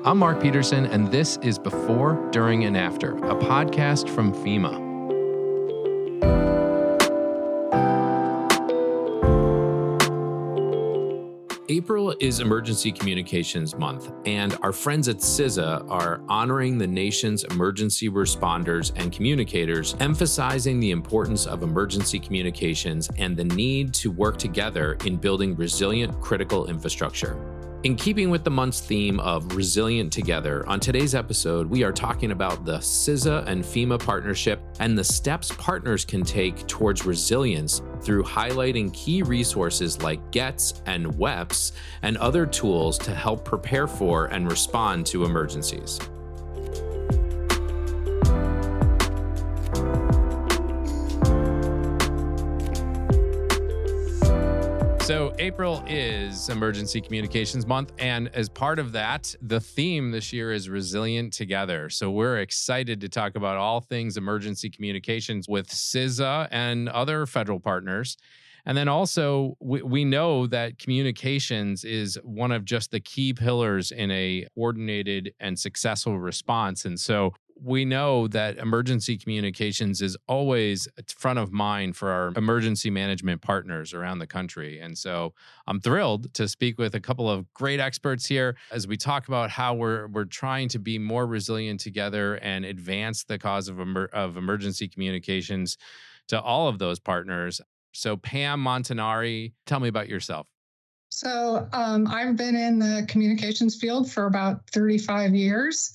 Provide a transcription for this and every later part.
I'm Mark Peterson, and this is Before, During, and After, a podcast from FEMA. April is Emergency Communications Month, and our friends at CISA are honoring the nation's emergency responders and communicators, emphasizing the importance of emergency communications and the need to work together in building resilient critical infrastructure. In keeping with the month's theme of Resilient Together, on today's episode, we are talking about the CISA and FEMA partnership and the steps partners can take towards resilience through highlighting key resources like GETS and WEPS and other tools to help prepare for and respond to emergencies. So April is Emergency Communications Month, and as part of that, the theme this year is Resilient Together. So we're excited to talk about all things emergency communications with CISA and other federal partners. And then also, we know that communications is one of just the key pillars in a coordinated and successful response. And so we know that emergency communications is always front of mind for our emergency management partners around the country. And so I'm thrilled to speak with a couple of great experts here as we talk about how we're trying to be more resilient together and advance the cause of emergency communications to all of those partners. So Pam Montanari, tell me about yourself. So I've been in the communications field for about 35 years.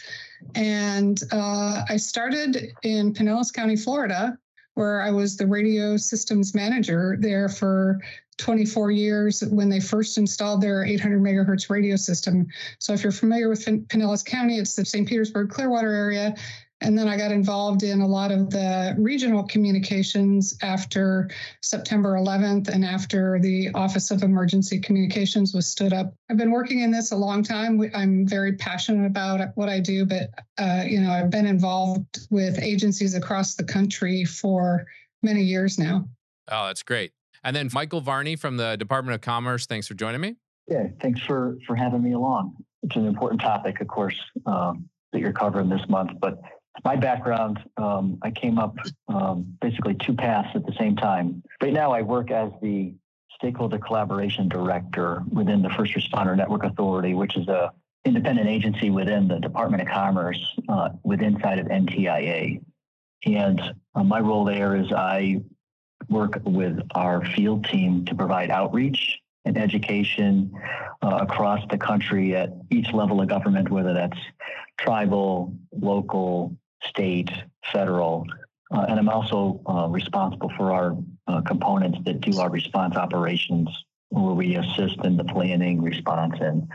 And I started in Pinellas County, Florida, where I was the radio systems manager there for 24 years when they first installed their 800 megahertz radio system. So if you're familiar with Pinellas County, it's the St. Petersburg, Clearwater area. And then I got involved in a lot of the regional communications after September 11th and after the Office of Emergency Communications was stood up. I've been working in this a long time. I'm very passionate about what I do, but I've been involved with agencies across the country for many years now. Oh, that's great. And then Michael Varney from the Department of Commerce, thanks for joining me. Yeah, thanks for having me along. It's an important topic, of course, that you're covering this month, but my background, I came up basically two paths at the same time. Right now, I work as the Stakeholder Collaboration Director within the First Responder Network Authority, which is an independent agency within the Department of Commerce inside of NTIA. And my role there is I work with our field team to provide outreach and education across the country at each level of government, whether that's tribal, local, state, federal, and I'm also responsible for our components that do our response operations, where we assist in the planning, response, and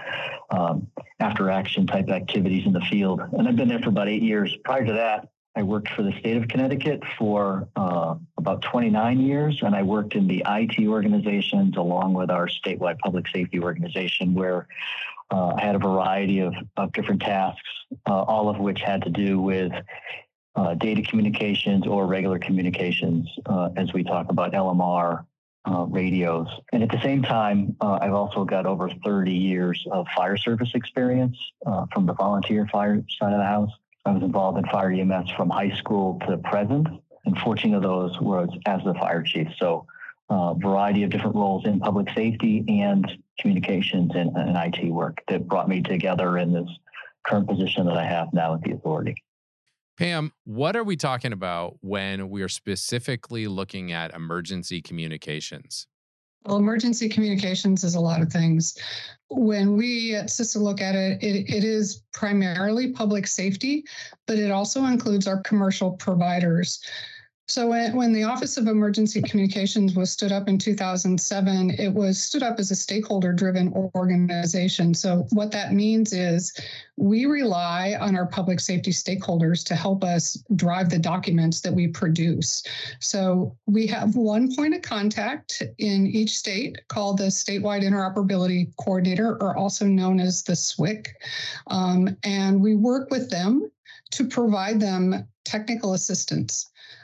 after action type activities in the field. And I've been there for about 8 years. Prior to that, I worked for the state of Connecticut for about 29 years, and I worked in the IT organizations along with our statewide public safety organization, where I had a variety of different tasks, all of which had to do with data communications or regular communications, as we talk about LMR radios. And at the same time, I've also got over 30 years of fire service experience from the volunteer fire side of the house. I was involved in fire EMS from high school to present, and 14 of those was as the fire chief. So a variety of different roles in public safety and communications and IT work that brought me together in this current position that I have now at the authority. Pam, what are we talking about when we are specifically looking at emergency communications? Well, emergency communications is a lot of things. When we at CISA look at it, it is primarily public safety, but it also includes our commercial providers. So when the Office of Emergency Communications was stood up in 2007, it was stood up as a stakeholder-driven organization. So what that means is we rely on our public safety stakeholders to help us drive the documents that we produce. So we have one point of contact in each state called the Statewide Interoperability Coordinator, or also known as the SWIC. And we work with them to provide them technical assistance.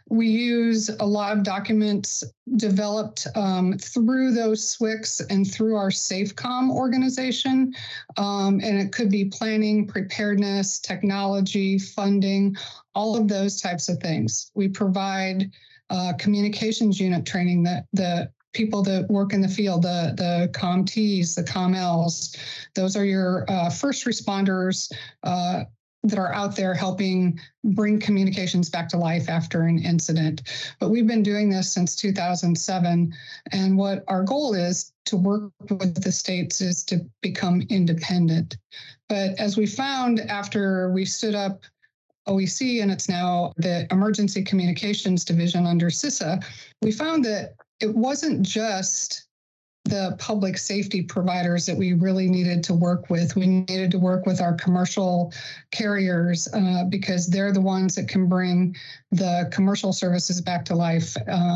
We use a lot of documents developed through those SWCS and through our SafeCom organization. And it could be planning, preparedness, technology, funding, all of those types of things. We provide communications unit training that the people that work in the field, the CommTs, the CommLs, those are your first responders that are out there helping bring communications back to life after an incident. But we've been doing this since 2007. And what our goal is to work with the states is to become independent. But as we found after we stood up OEC, and it's now the Emergency Communications Division under CISA, we found that it wasn't just the public safety providers that we really needed to work with. We needed to work with our commercial carriers because they're the ones that can bring the commercial services back to life.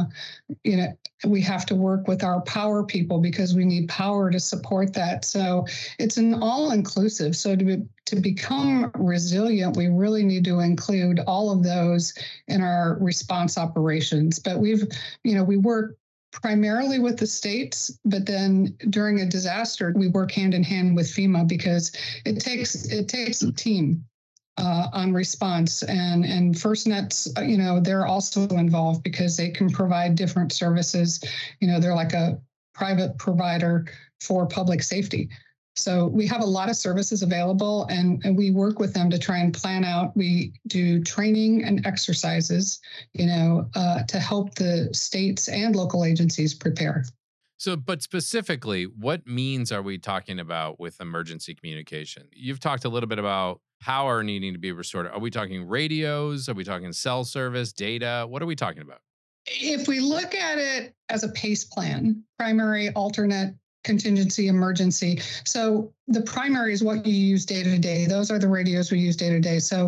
We have to work with our power people because we need power to support that. So it's an all-inclusive. So to become resilient, we really need to include all of those in our response operations. But we work primarily with the states, but then during a disaster, we work hand in hand with FEMA because it takes a team on response. And FirstNet's, they're also involved because they can provide different services. They're like a private provider for public safety. So we have a lot of services available, and we work with them to try and plan out. We do training and exercises, to help the states and local agencies prepare. So, but specifically, what means are we talking about with emergency communication? You've talked a little bit about power needing to be restored. Are we talking radios? Are we talking cell service, data? What are we talking about? If we look at it as a PACE plan, primary, alternate, contingency, emergency. So the primary is what you use day to day. Those are the radios we use day to day. So,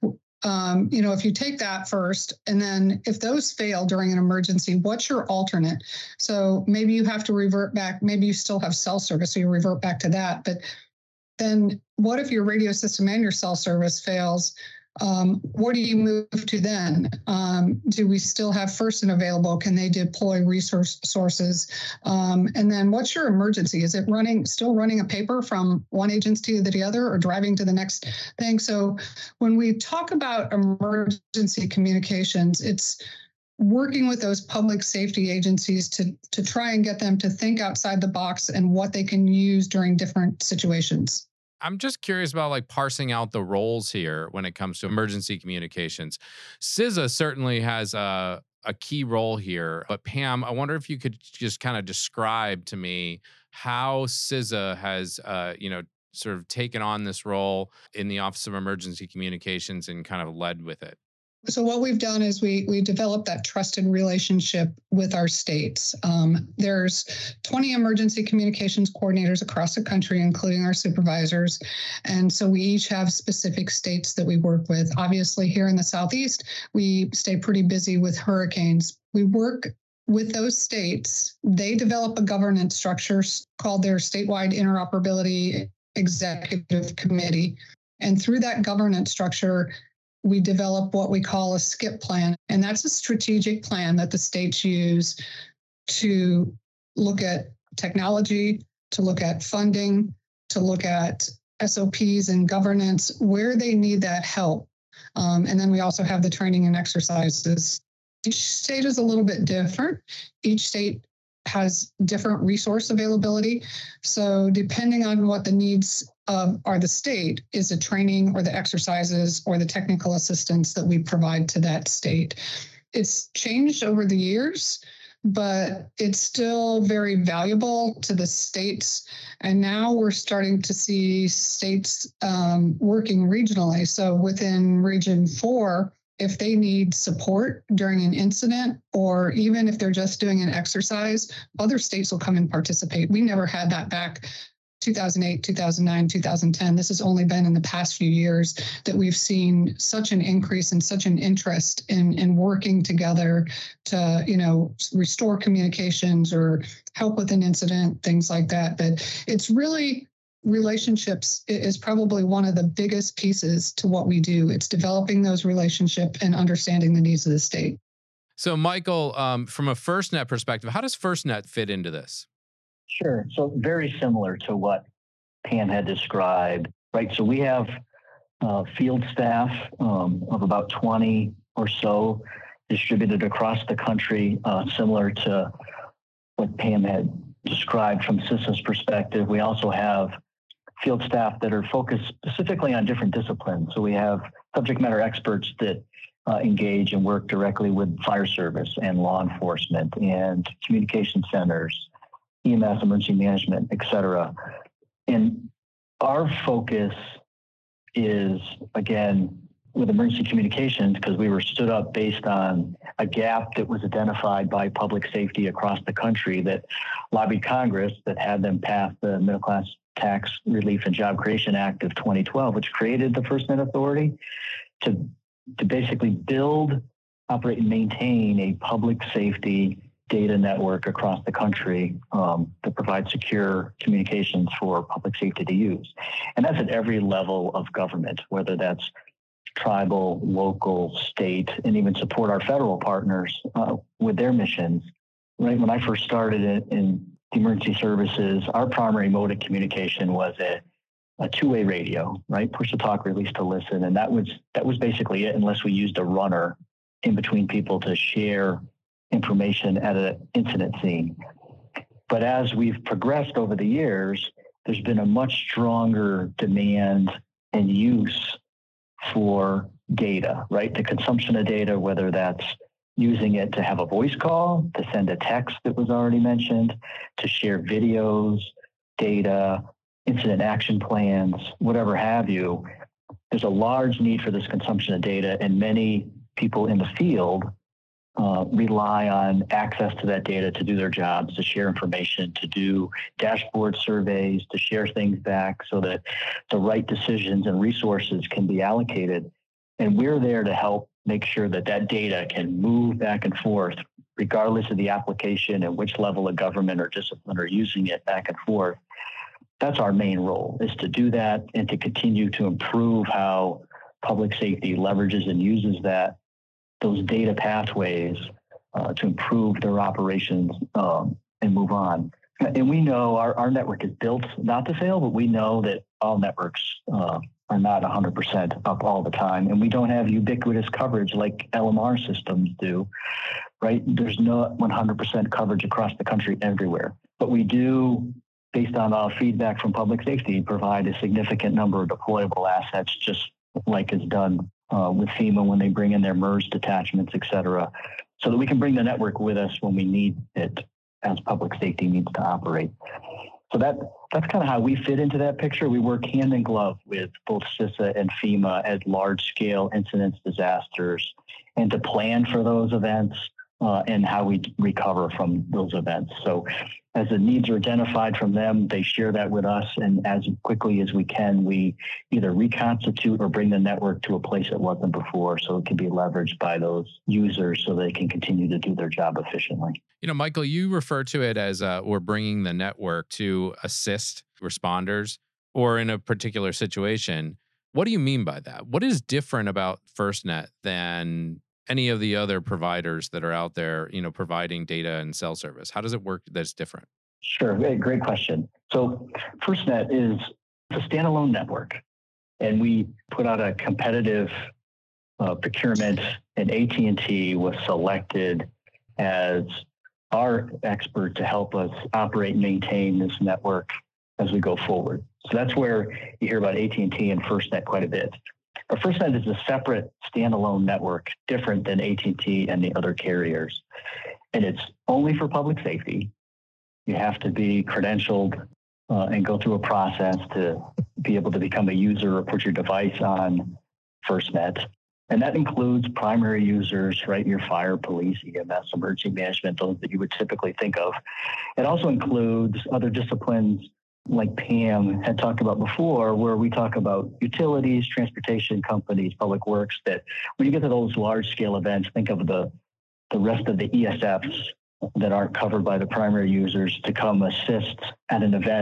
if you take that first, and then if those fail during an emergency, what's your alternate? So maybe you have to revert back. Maybe you still have cell service, so you revert back to that. But then what if your radio system and your cell service fails? What do you move to then? Do we still have FirstNet available? Can they deploy sources? And then what's your emergency? Is it still running a paper from one agency to the other or driving to the next thing? So when we talk about emergency communications, it's working with those public safety agencies to try and get them to think outside the box and what they can use during different situations. I'm just curious about parsing out the roles here when it comes to emergency communications. CISA certainly has a key role here, but Pam, I wonder if you could just kind of describe to me how CISA has, sort of taken on this role in the Office of Emergency Communications and kind of led with it. So what we've done is we developed that trusted relationship with our states. There's 20 emergency communications coordinators across the country, including our supervisors. And so we each have specific states that we work with. Obviously, here in the Southeast, we stay pretty busy with hurricanes. We work with those states. They develop a governance structure called their Statewide Interoperability Executive Committee. And through that governance structure, we develop what we call a SCIP plan, and that's a strategic plan that the states use to look at technology, to look at funding, to look at SOPs and governance, where they need that help. And then we also have the training and exercises. Each state is a little bit different. Each state has different resource availability. So depending on what the needs are the state, is the training or the exercises or the technical assistance that we provide to that state. It's changed over the years, but it's still very valuable to the states. And now we're starting to see states working regionally. So within Region 4, if they need support during an incident, or even if they're just doing an exercise, other states will come and participate. We never had that back 2008, 2009, 2010. This has only been in the past few years that we've seen such an increase and such an interest in working together to, restore communications or help with an incident, things like that. But it's really relationships is probably one of the biggest pieces to what we do. It's developing those relationships and understanding the needs of the state. So, Michael, from a FirstNet perspective, how does FirstNet fit into this? Sure. So very similar to what Pam had described, right? So we have field staff of about 20 or so distributed across the country, similar to what Pam had described from CISA's perspective. We also have field staff that are focused specifically on different disciplines. So we have subject matter experts that engage and work directly with fire service and law enforcement and communication centers, EMS, emergency management, et cetera. And our focus is, again, with emergency communications, because we were stood up based on a gap that was identified by public safety across the country that lobbied Congress that had them pass the Middle Class Tax Relief and Job Creation Act of 2012, which created the FirstNet Authority to basically build, operate, and maintain a public safety data network across the country that provides secure communications for public safety to use. And that's at every level of government, whether that's tribal, local, state, and even support our federal partners with their missions. Right when I first started in the emergency services, our primary mode of communication was a two-way radio, right? Push to talk, release to listen. And that was basically it, unless we used a runner in between people to share information at an incident scene. But as we've progressed over the years, there's been a much stronger demand and use for data, right? The consumption of data, whether that's using it to have a voice call, to send a text that was already mentioned, to share videos, data, incident action plans, whatever have you. There's a large need for this consumption of data, and many people in the field rely on access to that data to do their jobs, to share information, to do dashboard surveys, to share things back so that the right decisions and resources can be allocated. And we're there to help make sure that that data can move back and forth, regardless of the application and which level of government or discipline are using it back and forth. That's our main role, is to do that and to continue to improve how public safety leverages and uses those data pathways to improve their operations and move on. And we know our network is built not to fail, but we know that all networks are not 100% up all the time. And we don't have ubiquitous coverage like LMR systems do, right? There's no 100% coverage across the country everywhere. But we do, based on our feedback from public safety, provide a significant number of deployable assets, just like is done with FEMA when they bring in their MERS detachments, et cetera, so that we can bring the network with us when we need it as public safety needs to operate. So that's kind of how we fit into that picture. We work hand in glove with both CISA and FEMA at large-scale incidents, disasters, and to plan for those events and how we recover from those events. So as the needs are identified from them, they share that with us. And as quickly as we can, we either reconstitute or bring the network to a place it wasn't before so it can be leveraged by those users so they can continue to do their job efficiently. You know, Michael, you refer to it as we're bringing the network to assist responders or in a particular situation. What do you mean by that? What is different about FirstNet than any of the other providers that are out there, you know, providing data and cell service? How does it work that's different? Sure. Great question. So FirstNet is a standalone network, and we put out a competitive procurement, and AT&T was selected as our expert to help us operate and maintain this network as we go forward. So that's where you hear about AT&T and FirstNet quite a bit. But FirstNet is a separate standalone network, different than AT&T and the other carriers. And it's only for public safety. You have to be credentialed and go through a process to be able to become a user or put your device on FirstNet. And that includes primary users, right? Your fire, police, EMS, emergency management, those that you would typically think of. It also includes other disciplines like Pam had talked about before, where we talk about utilities, transportation companies, public works, that when you get to those large scale events, think of the rest of the ESFs that aren't covered by the primary users to come assist at an event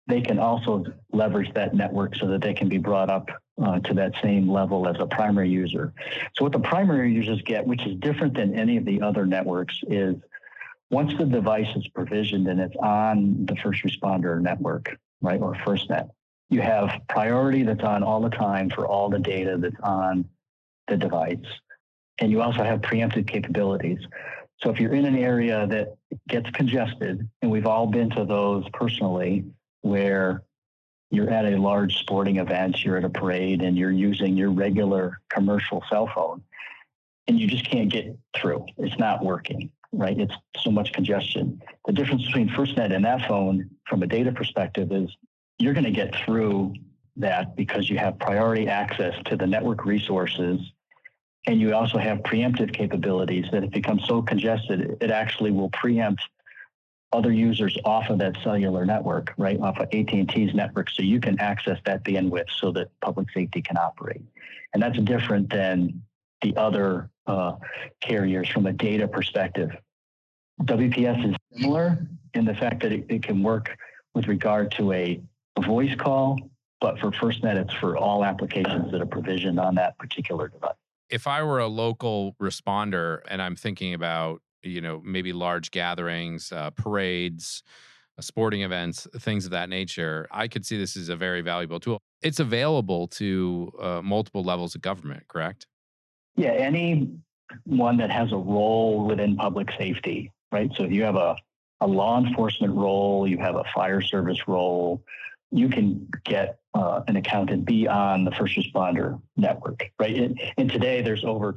they can also leverage that network so that they can be brought up to that same level as a primary user. So what the primary users get, which is different than any of the other networks, is once the device is provisioned and it's on the first responder network, right, or FirstNet, you have priority that's on all the time for all the data that's on the device. And you also have preemptive capabilities. So if you're in an area that gets congested, and we've all been to those personally, where you're at a large sporting event, you're at a parade, and you're using your regular commercial cell phone, and you just can't get through. It's not working, right? It's so much congestion. The difference between FirstNet and that phone from a data perspective is you're going to get through that because you have priority access to the network resources, and you also have preemptive capabilities that if it becomes so congested, it actually will preempt other users off of that cellular network, right, off of AT&T's network, so you can access that bandwidth so that public safety can operate. And that's different than the other carriers from a data perspective. WPS is similar in the fact that it can work with regard to a voice call, but for FirstNet, it's for all applications that are provisioned on that particular device. If I were a local responder and I'm thinking about, maybe large gatherings, parades, sporting events, things of that nature, I could see this as a very valuable tool. It's available to multiple levels of government, correct? Yeah, anyone that has a role within public safety, right? So if you have a law enforcement role, you have a fire service role, you can get an account and be on the first responder network, right? And today there's over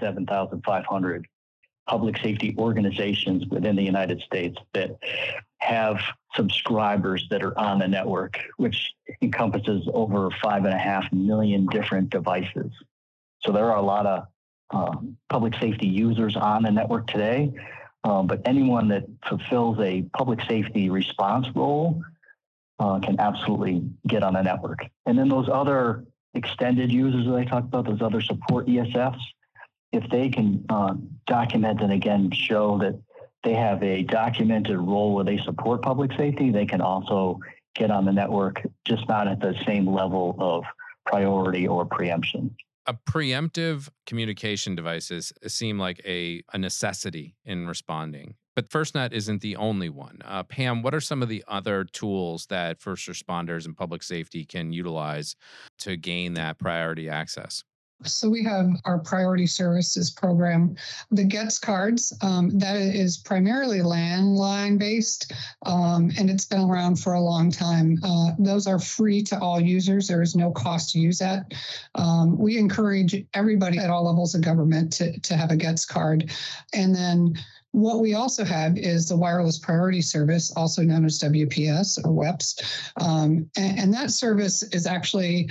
27,500 public safety organizations within the United States that have subscribers that are on the network, which encompasses over 5.5 million different devices. So there are a lot of public safety users on the network today, but anyone that fulfills a public safety response role can absolutely get on the network. And then those other extended users that I talked about, those other support ESFs, if they can document and again show that they have a documented role where they support public safety, they can also get on the network, just not at the same level of priority or preemption. A preemptive communication devices seem like a necessity in responding, but FirstNet isn't the only one. Pam, what are some of the other tools that first responders and public safety can utilize to gain that priority access? So we have our priority services program, the GETS cards, that is primarily landline based, and it's been around for a long time. Those are free to all users. There is no cost to use that. We encourage everybody at all levels of government to have a GETS card. And then what we also have is the wireless priority service, also known as WPS or WEPS. And that service is actually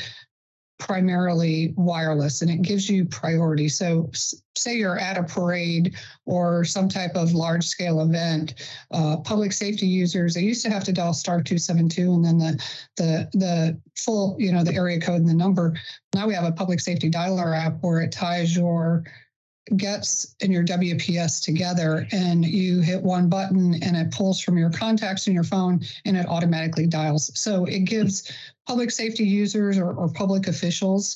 primarily wireless, and it gives you priority. So say you're at a parade or some type of large scale event, public safety users, they used to have to dial *272 and then the full, the area code and the number. Now we have a public safety dialer app where it ties your GETS and your WPS together, and you hit one button and it pulls from your contacts in your phone and it automatically dials. So it gives public safety users or public officials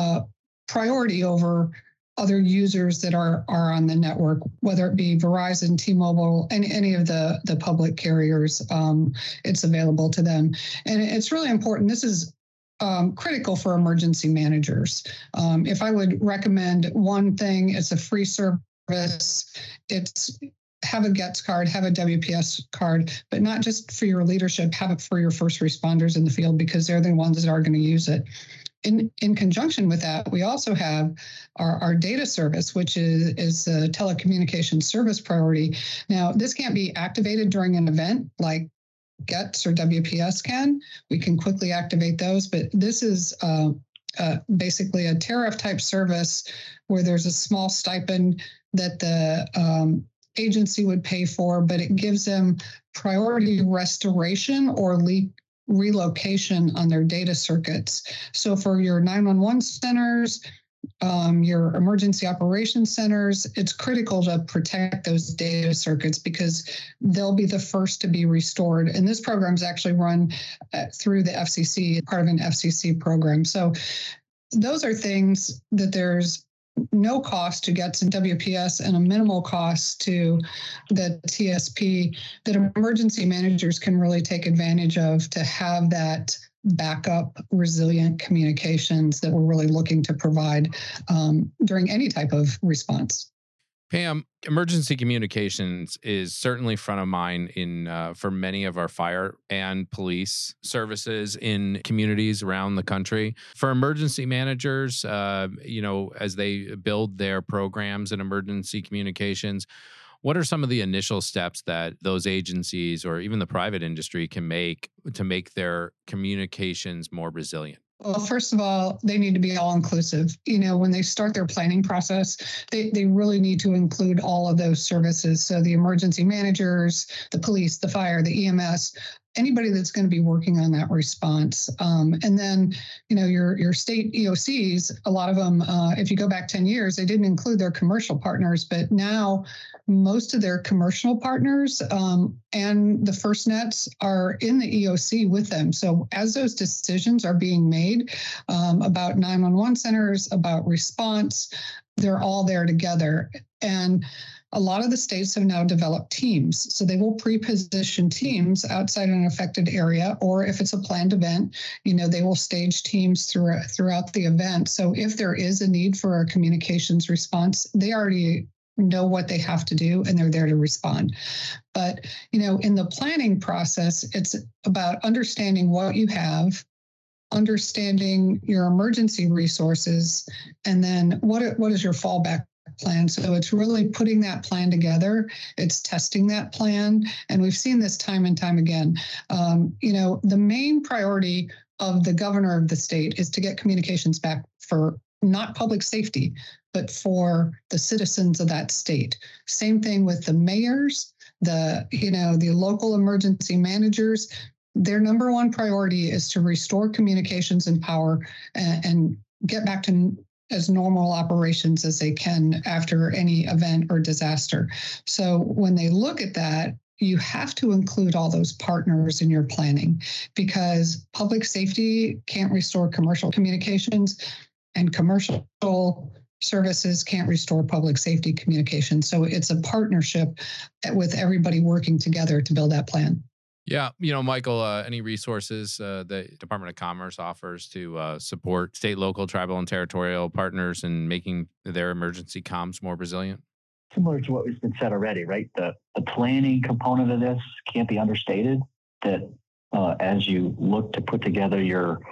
priority over other users that are on the network, whether it be Verizon, T-Mobile, and any of the public carriers. It's available to them. And it's really important. This is critical for emergency managers. If I would recommend one thing, it's a free service. It's have a GETS card, have a WPS card, but not just for your leadership, have it for your first responders in the field because they're the ones that are going to use it. In conjunction with that, we also have our data service, which is a telecommunications service priority. Now, this can't be activated during an event like GETS or WPS can. We can quickly activate those, but this is basically a tariff type service where there's a small stipend that the agency would pay for, but it gives them priority restoration or relocation on their data circuits. So for your 911 centers, your emergency operations centers. It's critical to protect those data circuits because they'll be the first to be restored. And this program is actually run through the FCC, part of an FCC program. So those are things that there's no cost to get to WPS and a minimal cost to the TSP that emergency managers can really take advantage of to have that backup resilient communications that we're really looking to provide during any type of response. Pam, emergency communications is certainly front of mind for many of our fire and police services in communities around the country. For emergency managers, as they build their programs in emergency communications, what are some of the initial steps that those agencies or even the private industry can make to make their communications more resilient? Well, first of all, they need to be all inclusive. When they start their planning process, they really need to include all of those services. So the emergency managers, the police, the fire, the EMS, anybody that's going to be working on that response. And then, your state EOCs, a lot of them, if you go back 10 years, they didn't include their commercial partners, but now most of their commercial partners and the FirstNets are in the EOC with them. So as those decisions are being made about 911 centers, about response, they're all there together. And a lot of the states have now developed teams. So they will pre-position teams outside an affected area, or if it's a planned event, they will stage teams throughout the event. So if there is a need for a communications response, they already know what they have to do and they're there to respond. But, in the planning process, it's about understanding what you have, understanding your emergency resources, and then what is your fallback plan. So it's really putting that plan together. It's testing that plan. And we've seen this time and time again. The main priority of the governor of the state is to get communications back for not public safety, but for the citizens of that state. Same thing with the mayors, the local emergency managers. Their number one priority is to restore communications and power and get back to as normal operations as they can after any event or disaster. So when they look at that, you have to include all those partners in your planning because public safety can't restore commercial communications and commercial services can't restore public safety communications. So it's a partnership with everybody working together to build that plan. Yeah. Michael, any resources the Department of Commerce offers to support state, local, tribal, and territorial partners in making their emergency comms more resilient? Similar to what has been said already, right? The planning component of this can't be understated, that as you look to put together your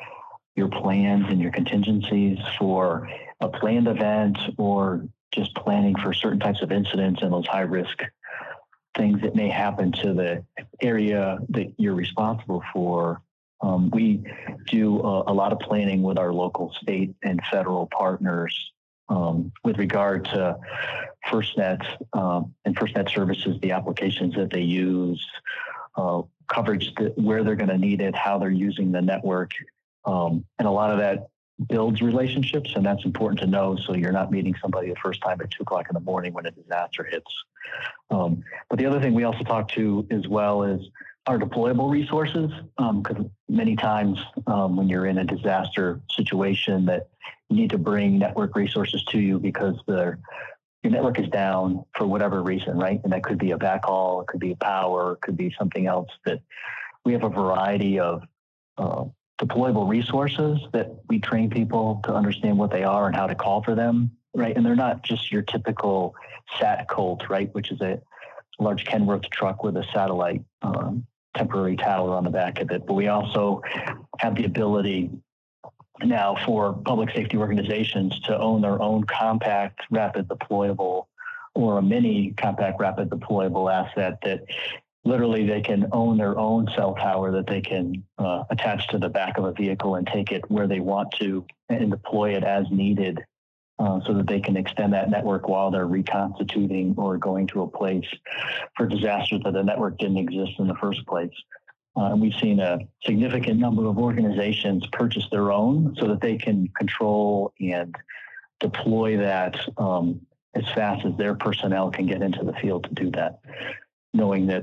plans and your contingencies for a planned event or just planning for certain types of incidents and those high risk things that may happen to the area that you're responsible for. We do a lot of planning with our local, state, and federal partners with regard to FirstNet and FirstNet services, the applications that they use, coverage, where they're going to need it, how they're using the network. And a lot of that builds relationships, and that's important to know so you're not meeting somebody the first time at 2:00 in the morning when a disaster hits. But the other thing we also talk to as well is our deployable resources, because many times when you're in a disaster situation that you need to bring network resources to you because your network is down for whatever reason, right? And that could be a backhaul, it could be power, it could be something else. That we have a variety of deployable resources that we train people to understand what they are and how to call for them, right? And they're not just your typical sat Colt, right? Which is a large Kenworth truck with a satellite temporary tower on the back of it. But we also have the ability now for public safety organizations to own their own compact, rapid deployable, or a mini compact, rapid deployable asset that literally they can own their own cell tower that they can attach to the back of a vehicle and take it where they want to and deploy it as needed so that they can extend that network while they're reconstituting or going to a place for disasters that the network didn't exist in the first place. And we've seen a significant number of organizations purchase their own so that they can control and deploy that as fast as their personnel can get into the field to do that, knowing that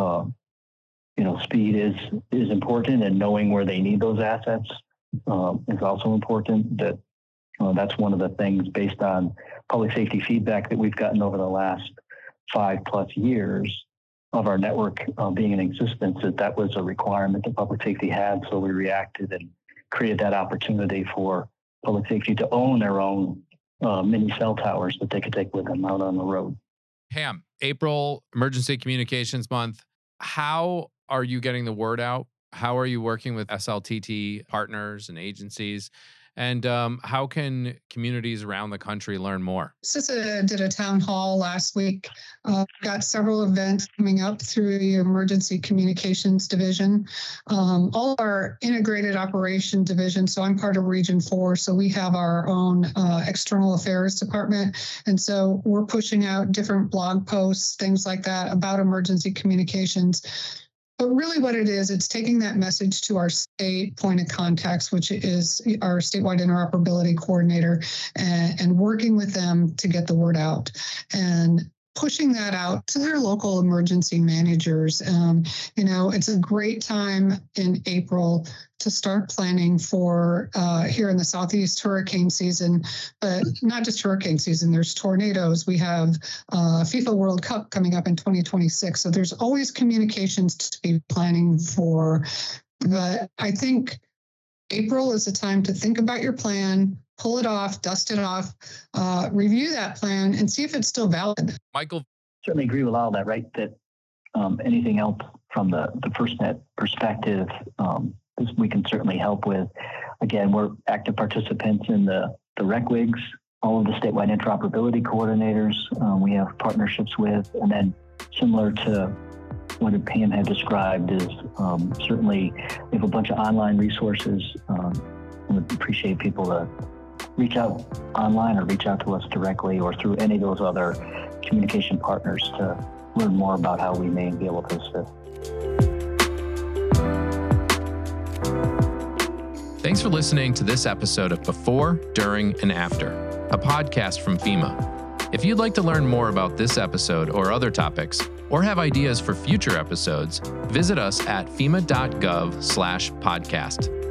speed is important, and knowing where they need those assets is also important. That's one of the things, based on public safety feedback that we've gotten over the last 5+ years of our network being in existence, that was a requirement that public safety had. So we reacted and created that opportunity for public safety to own their own mini cell towers that they could take with them out on the road. Pam, April, Emergency Communications Month. How are you getting the word out? How are you working with SLTT partners and agencies? And how can communities around the country learn more? CISA did a town hall last week. Got several events coming up through the Emergency Communications Division. All of our integrated operation division, so I'm part of Region 4, so we have our own external affairs department. And so we're pushing out different blog posts, things like that, about emergency communications. But really what it is, it's taking that message to our state point of contacts, which is our statewide interoperability coordinator, and working with them to get the word out and pushing that out to their local emergency managers. It's a great time in April to start planning for here in the Southeast hurricane season, but not just hurricane season. There's tornadoes. We have FIFA World Cup coming up in 2026. So there's always communications to be planning for. But I think April is a time to think about your plan, pull it off, dust it off, review that plan, and see if it's still valid. Michael? Certainly agree with all that, right? That anything else from the FirstNet perspective, we can certainly help with. Again, we're active participants in the RECWIGs, all of the statewide interoperability coordinators we have partnerships with. And then similar to what Pam had described is certainly we have a bunch of online resources. I would appreciate people to reach out online or reach out to us directly or through any of those other communication partners to learn more about how we may be able to assist. Thanks for listening to this episode of Before, During, and After, a podcast from FEMA. If you'd like to learn more about this episode or other topics, or have ideas for future episodes, visit us at fema.gov/podcast.